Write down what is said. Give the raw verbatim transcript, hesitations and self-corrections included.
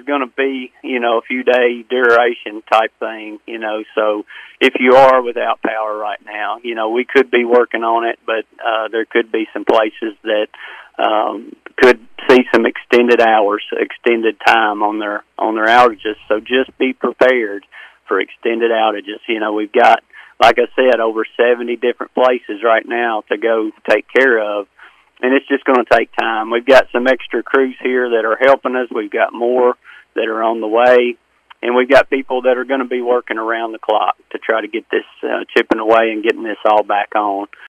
going to be, you know, a few day duration type thing, you know. So if you are without power right now, you know, we could be working on it, but uh, there could be some places that um, could see some extended hours, extended time on their on their outages. So just be prepared for extended outages. You know, we've got, like I said, over seventy different places right now to go take care of, and it's just going to take time. We've got some extra crews here that are helping us. We've got more that are on the way, and we've got people that are going to be working around the clock to try to get this uh, chipping away and getting this all back on.